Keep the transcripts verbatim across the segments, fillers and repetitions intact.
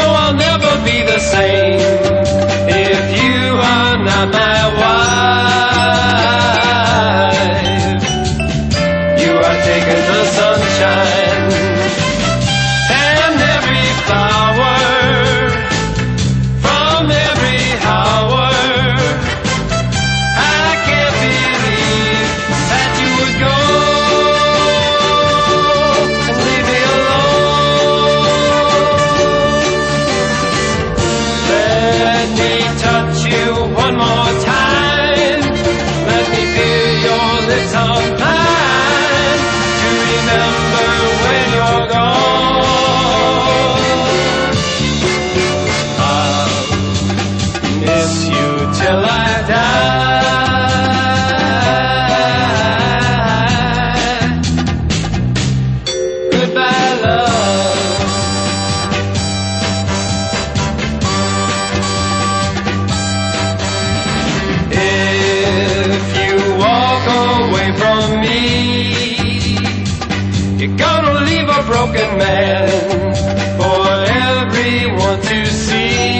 I'll never be the same if you are not my wife. You are taking the sunshine and every flower from every hour. I can't believe that you would go and leave me alone. Let me touch you one more time. Let me feel your lips on mine to remember when you're gone. I'll miss you till I die. Goodbye, love. If you walk away from me, you're gonna leave a broken man for everyone to see.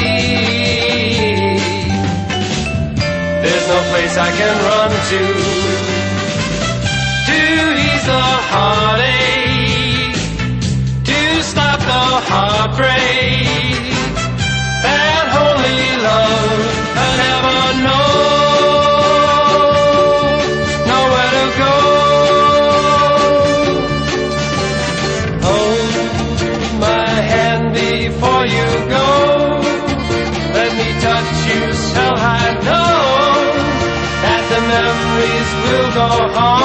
There's no place I can run to to ease the heartache, to stop the heartbreak that only love can ever know. Nowhere to go. Hold my hand before you go. Let me touch you so I know that the memories will go on.